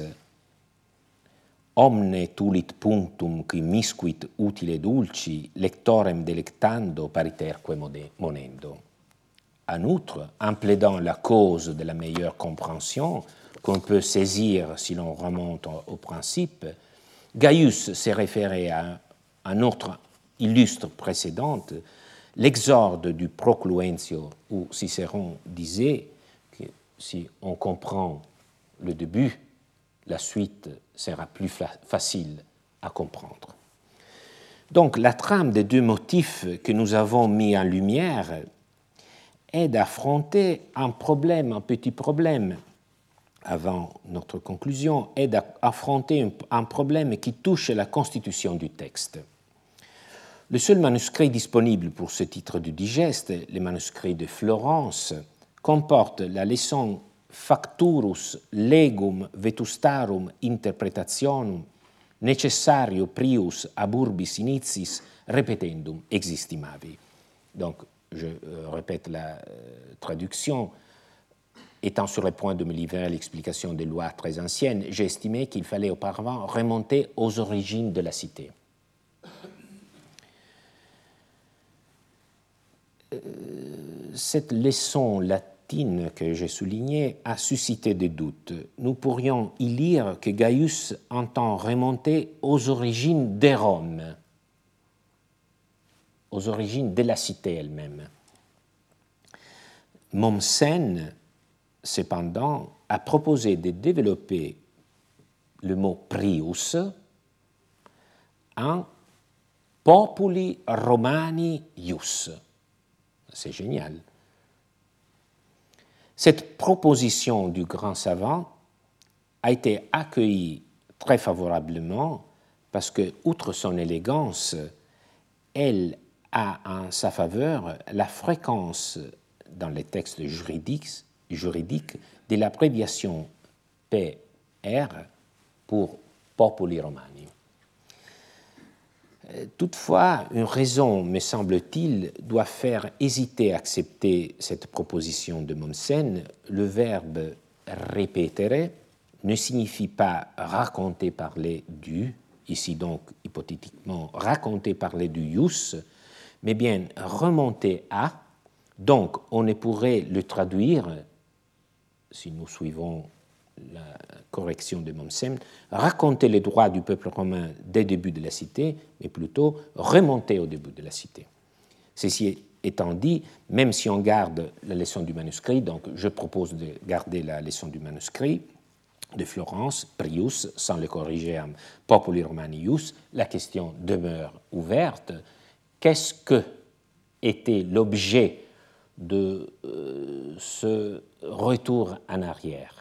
Omne tulit punctum qui misquit utile dulci, lectorem delectando pariterque monendo. En outre, en plaidant la cause de la meilleure compréhension qu'on peut saisir si l'on remonte au principe, Gaius s'est référé à un autre illustre précédent, l'exorde du Procluentio, où Cicéron disait que si on comprend le début, la suite sera plus facile à comprendre. Donc, la trame des deux motifs que nous avons mis en lumière est d'affronter un petit problème, avant notre conclusion, est d'affronter un problème qui touche la constitution du texte. Le seul manuscrit disponible pour ce titre du digeste, le manuscrit de Florence, comporte la leçon Facturus legum vetustarum interpretationum necessario prius ab urbis initis repetendum existimavi. Donc, je répète la traduction. Étant sur le point de me livrer à l'explication des lois très anciennes, j'ai estimé qu'il fallait auparavant remonter aux origines de la cité. Cette leçon latine que j'ai soulignée a suscité des doutes. Nous pourrions y lire que Gaius entend remonter aux origines de Rome, aux origines de la cité elle-même. Mommsen, cependant, a proposé de développer le mot prius en populi romani ius. C'est génial. Cette proposition du grand savant a été accueillie très favorablement parce que, outre son élégance, elle a en sa faveur la fréquence dans les textes juridiques de l'abréviation PR pour Populi Romani. Toutefois, une raison, me semble-t-il, doit faire hésiter à accepter cette proposition de Mommsen. Le verbe repetere ne signifie pas raconter, parler du, ici donc hypothétiquement raconter, parler du ius, mais bien remonter à. Donc, on ne pourrait le traduire, si nous suivons la correction de Mommsen, raconter les droits du peuple romain dès le début de la cité, mais plutôt remonter au début de la cité. Ceci étant dit, même si on garde la leçon du manuscrit, donc je propose de garder la leçon du manuscrit de Florence, Prius, sans le corriger en Populi Romanius, la question demeure ouverte. Qu'est-ce que était l'objet de ce retour en arrière?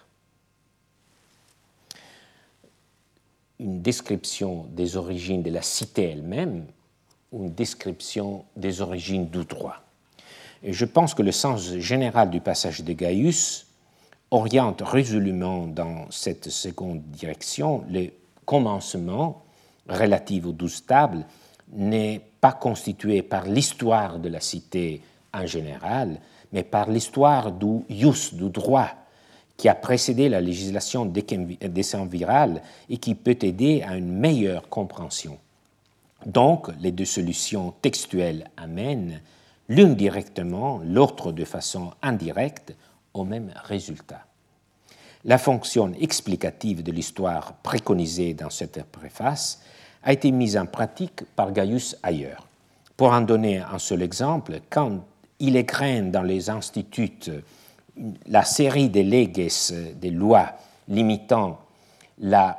Une description des origines de la cité elle-même ou une description des origines du droit. Et je pense que le sens général du passage de Gaius oriente résolument dans cette seconde direction. Le commencement relatif aux 12 tables n'est pas constitué par l'histoire de la cité en général, mais par l'histoire du ius, du droit, qui a précédé la législation décemvirale et qui peut aider à une meilleure compréhension. Donc, les deux solutions textuelles amènent, l'une directement, l'autre de façon indirecte, au même résultat. La fonction explicative de l'histoire préconisée dans cette préface a été mise en pratique par Gaius ailleurs. Pour en donner un seul exemple, quand il écrit dans les instituts la série des leges, des lois limitant la...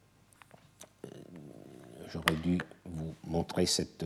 J'aurais dû vous montrer cette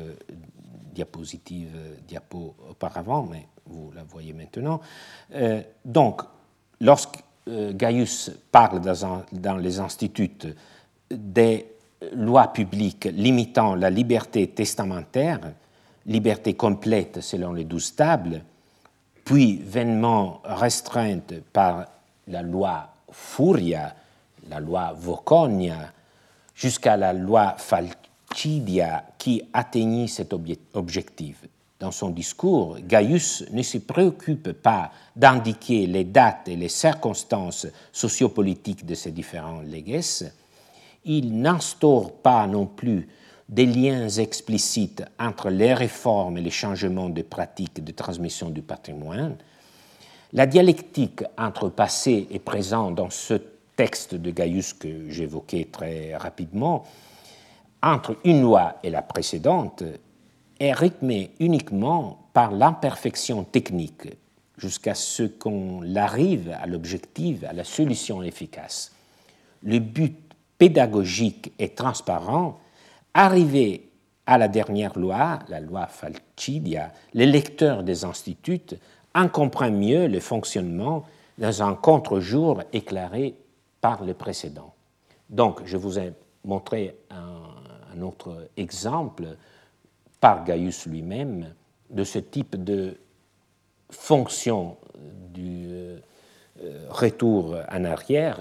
diapo auparavant, mais vous la voyez maintenant. Donc, lorsque Gaius parle dans les instituts des lois publiques limitant la liberté testamentaire, liberté complète selon les 12 tables, puis vainement restreinte par la loi Furia, la loi Voconia, jusqu'à la loi Falcidia qui atteignit cet objectif. Dans son discours, Gaius ne se préoccupe pas d'indiquer les dates et les circonstances sociopolitiques de ces différents leges. Il n'instaure pas non plus des liens explicites entre les réformes et les changements de pratiques de transmission du patrimoine. La dialectique entre passé et présent dans ce texte de Gaius que j'évoquais très rapidement, entre une loi et la précédente, est rythmée uniquement par l'imperfection technique jusqu'à ce qu'on arrive à l'objectif, à la solution efficace. Le but pédagogique et transparent, arrivé à la dernière loi, la loi Falcidia, les lecteurs des instituts en comprennent mieux le fonctionnement dans un contre-jour éclairé par le précédent. Donc, je vous ai montré un autre exemple par Gaius lui-même de ce type de fonction du retour en arrière.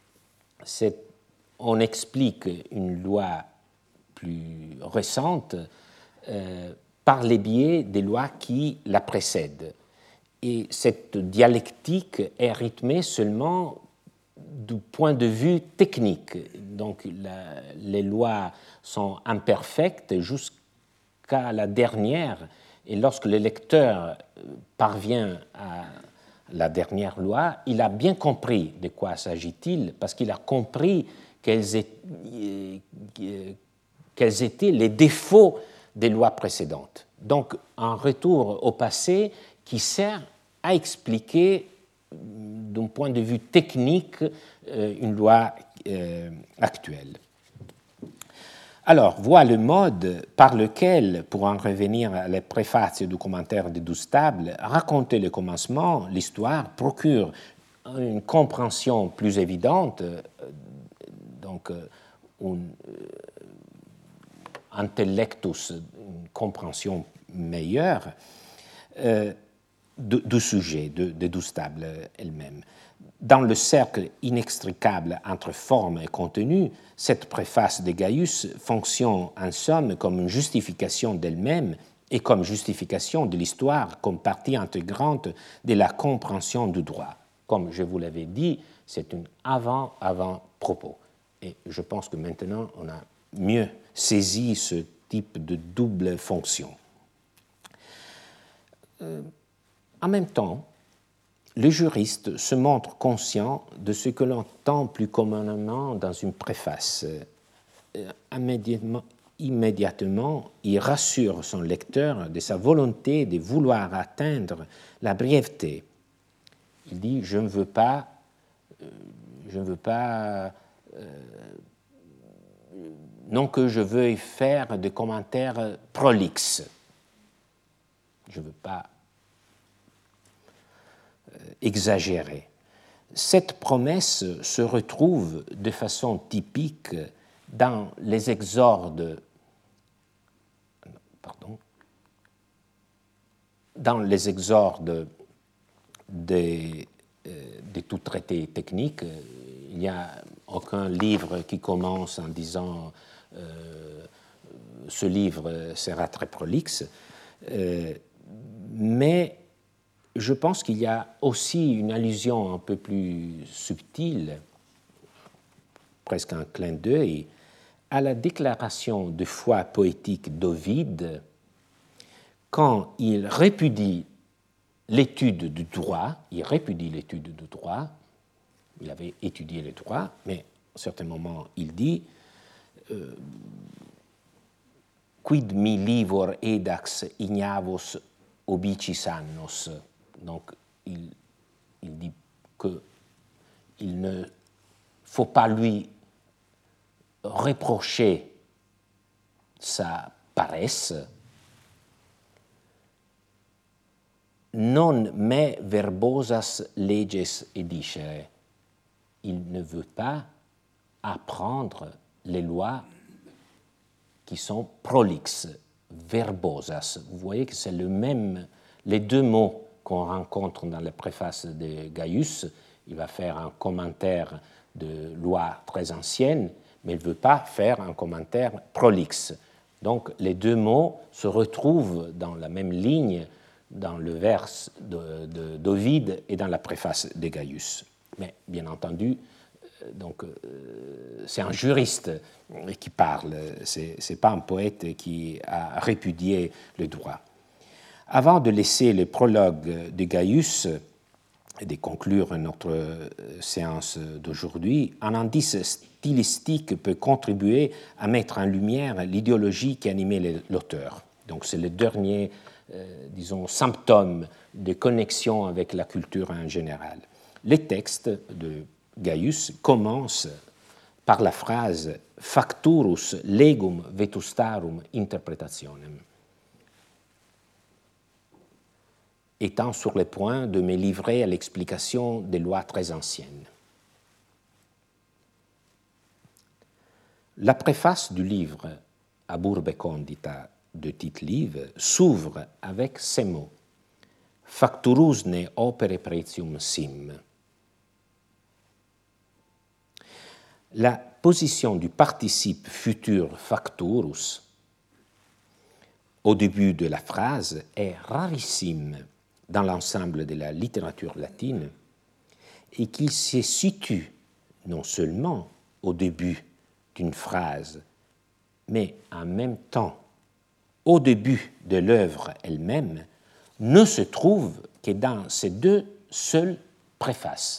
On explique une loi plus récente par les biais des lois qui la précèdent. Et cette dialectique est rythmée seulement du point de vue technique. Donc les lois sont imperfectes jusqu'à la dernière, et lorsque le lecteur parvient à la dernière loi, il a bien compris de quoi s'agit-il, parce qu'il a compris quels étaient les défauts des lois précédentes. Donc un retour au passé qui sert à expliquer d'un point de vue technique une loi actuelle. Alors, voilà le mode par lequel, pour en revenir à la préface du commentaire de Doustable, raconter le commencement, l'histoire, procure une compréhension plus évidente, donc un intellectus, une compréhension meilleure du sujet de Doustable elle-même. Dans le cercle inextricable entre forme et contenu, cette préface de Gaius fonctionne en somme comme une justification d'elle-même et comme justification de l'histoire comme partie intégrante de la compréhension du droit. Comme je vous l'avais dit, c'est un avant-propos. Et je pense que maintenant, on a mieux saisi ce type de double fonction. En même temps, le juriste se montre conscient de ce que l'on entend plus communément dans une préface. Immédiatement, il rassure son lecteur de sa volonté de vouloir atteindre la brièveté. Il dit « je ne veux pas non que je veuille faire des commentaires prolixes. Je ne veux pas exagérer. » Cette promesse se retrouve de façon typique dans les exordes, de tout traité technique. Il n'y a aucun livre qui commence en disant ce livre sera très prolixe, mais je pense qu'il y a aussi une allusion un peu plus subtile, presque un clin d'œil, à la déclaration de foi poétique d'Ovide quand il répudie l'étude du droit, il avait étudié le droit, mais à un certain moment il dit quid mi livor edax ignavos obicis annos. Donc il dit qu'il ne faut pas lui reprocher sa paresse. Non me verbosas leges edicere. Il ne veut pas apprendre les lois qui sont prolixes, verbosas. Vous voyez que c'est les deux mots qu'on rencontre dans la préface de Gaius. Il va faire un commentaire de loi très ancienne, mais il ne veut pas faire un commentaire prolixe. Donc les deux mots se retrouvent dans la même ligne dans le vers d'Ovide et dans la préface de Gaius. Mais bien entendu, c'est un juriste qui parle, ce n'est pas un poète qui a répudié le droit. Avant de laisser le prologue de Gaius et de conclure notre séance d'aujourd'hui, un indice stylistique peut contribuer à mettre en lumière l'idéologie qui animait l'auteur. Donc c'est le dernier symptôme de connexion avec la culture en général. Les textes de Gaius commencent par la phrase « facturus legum vetustarum interpretationem », étant sur le point de me livrer à l'explication des lois très anciennes. La préface du livre Ab urbe condita de Tite-Live s'ouvre avec ces mots: Facturusne opere pretium sim. La position du participe futur facturus au début de la phrase est rarissime dans l'ensemble de la littérature latine et qu'il se situe non seulement au début d'une phrase, mais en même temps au début de l'œuvre elle-même, ne se trouve que dans ces deux seules préfaces.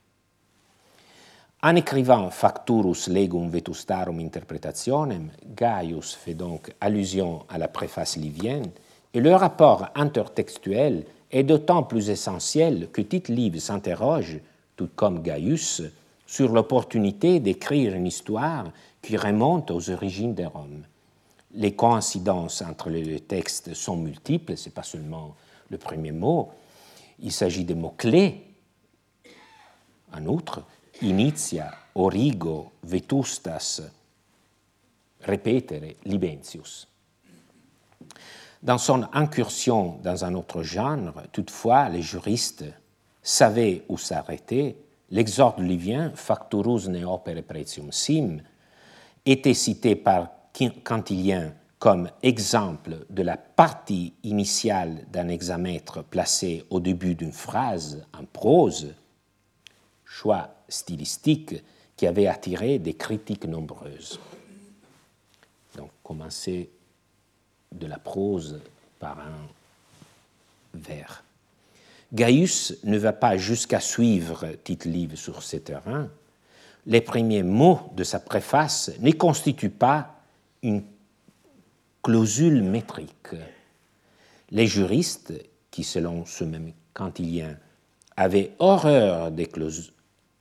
En écrivant Facturus legum vetustarum interpretationem, Gaius fait donc allusion à la préface livienne, et le rapport intertextuel est d'autant plus essentiel que Tite-Live s'interroge, tout comme Gaius, sur l'opportunité d'écrire une histoire qui remonte aux origines de Rome. Les coïncidences entre les deux textes sont multiples, ce n'est pas seulement le premier mot, il s'agit de mots-clés. En outre, initia, origo, vetustas, repetere, libentius. Dans son incursion dans un autre genre, toutefois, les juristes savaient où s'arrêter. L'exorde livien, facturus ne opere pretium sim, était cité par Quintilien comme exemple de la partie initiale d'un hexamètre placé au début d'une phrase en prose, choix stylistique qui avait attiré des critiques nombreuses. Donc, commencer de la prose par un vers. Gaius ne va pas jusqu'à suivre Tite-Live sur ce terrain. Les premiers mots de sa préface ne constituent pas une clausule métrique. Les juristes, qui selon ce même Quintilien avaient horreur des clauses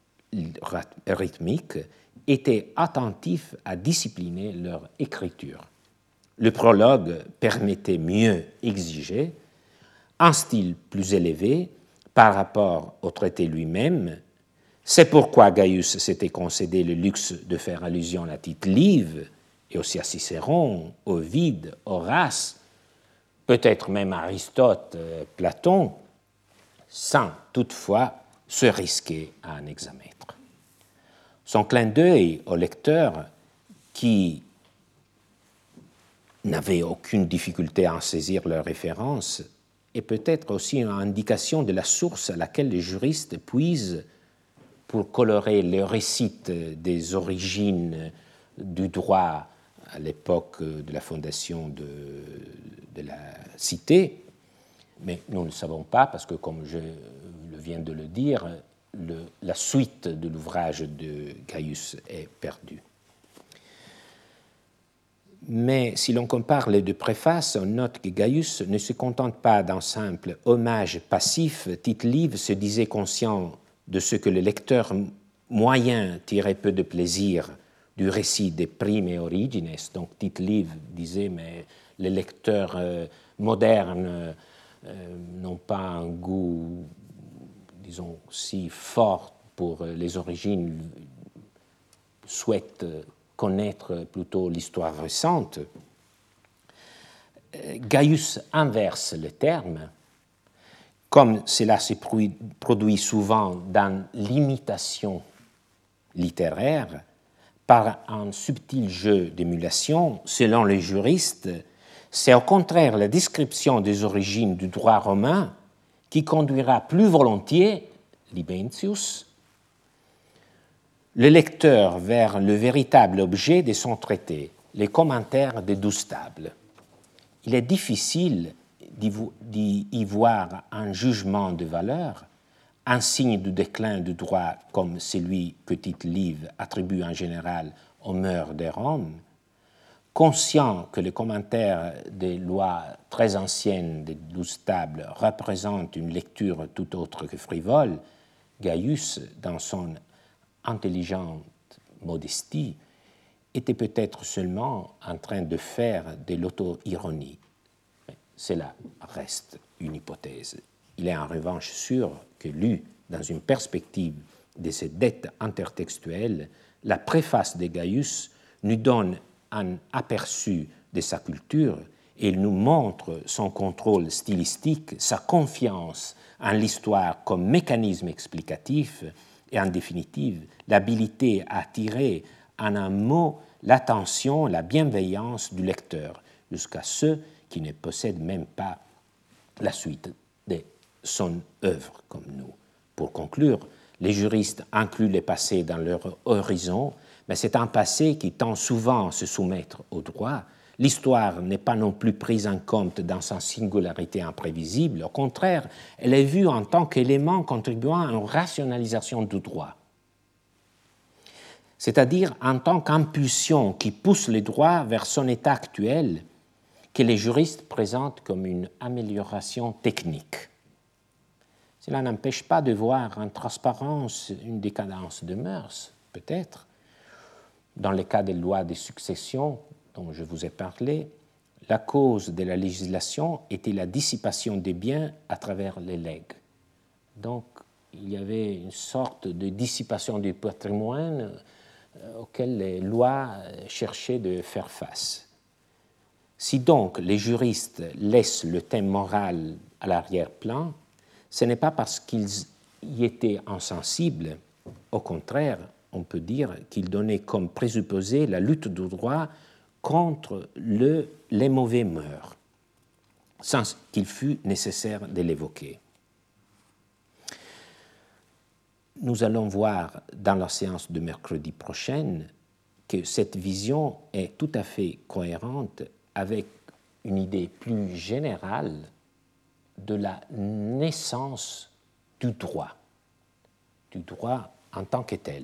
rythmiques, étaient attentifs à discipliner leur écriture. Le prologue permettait mieux exiger un style plus élevé par rapport au traité lui-même. C'est pourquoi Gaius s'était concédé le luxe de faire allusion à Tite-Live et aussi à Cicéron, Ovide, Horace, peut-être même Aristote, Platon, sans toutefois se risquer à un hexamètre. Son clin d'œil au lecteur, qui n'avait aucune difficulté à en saisir leurs références, est peut-être aussi une indication de la source à laquelle les juristes puisent pour colorer le récit des origines du droit à l'époque de la fondation de la cité. Mais nous ne le savons pas parce que, comme je viens de le dire, la suite de l'ouvrage de Gaius est perdue. Mais si l'on compare les deux préfaces, on note que Gaius ne se contente pas d'un simple hommage passif. Tite-Live se disait conscient de ce que le lecteur moyen tirait peu de plaisir du récit des prime origines. Donc Tite-Live disait, mais les lecteurs modernes n'ont pas un goût, disons, si fort pour les origines, souhaitent connaître plutôt l'histoire récente. Gaius inverse le terme, comme cela se produit souvent dans l'imitation littéraire, par un subtil jeu d'émulation. Selon les juristes, c'est au contraire la description des origines du droit romain qui conduira plus volontiers, Libentius, le lecteur vers le véritable objet de son traité, les commentaires des 12 tables. Il est difficile d'y voir un jugement de valeur, un signe du déclin du droit comme celui que Tite-Live attribue en général aux mœurs de Rome. Conscient que les commentaires des lois très anciennes des 12 tables représentent une lecture tout autre que frivole, Gaius, dans son intelligente modestie, était peut-être seulement en train de faire de l'auto-ironie. Cela reste une hypothèse. Il est en revanche sûr que, lu dans une perspective de ces dettes intertextuelles, la préface de Gaius nous donne un aperçu de sa culture et il nous montre son contrôle stylistique, sa confiance en l'histoire comme mécanisme explicatif et en définitive l'habilité à attirer en un mot l'attention, la bienveillance du lecteur jusqu'à ceux qui ne possèdent même pas la suite de son œuvre comme nous. Pour conclure, les juristes incluent le passé dans leur horizon, mais c'est un passé qui tend souvent à se soumettre au droit. L'histoire n'est pas non plus prise en compte dans sa singularité imprévisible. Au contraire, elle est vue en tant qu'élément contribuant à une rationalisation du droit, c'est-à-dire en tant qu'impulsion qui pousse le droit vers son état actuel, que les juristes présentent comme une amélioration technique. Cela n'empêche pas de voir en transparence une décadence de mœurs, peut-être. Dans le cas des lois de succession dont je vous ai parlé, la cause de la législation était la dissipation des biens à travers les legs. Donc, il y avait une sorte de dissipation du patrimoine auquel les lois cherchaient de faire face. Si donc les juristes laissent le thème moral à l'arrière-plan, ce n'est pas parce qu'ils y étaient insensibles. Au contraire, on peut dire qu'ils donnaient comme présupposé la lutte du droit contre les mauvais mœurs, sans qu'il fût nécessaire de l'évoquer. Nous allons voir dans la séance de mercredi prochaine que cette vision est tout à fait cohérente avec une idée plus générale de la naissance du droit en tant que tel.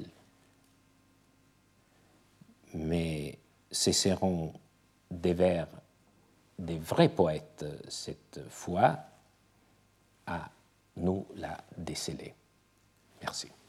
Mais ce seront des vers des vrais poètes cette fois à nous la déceler. Merci.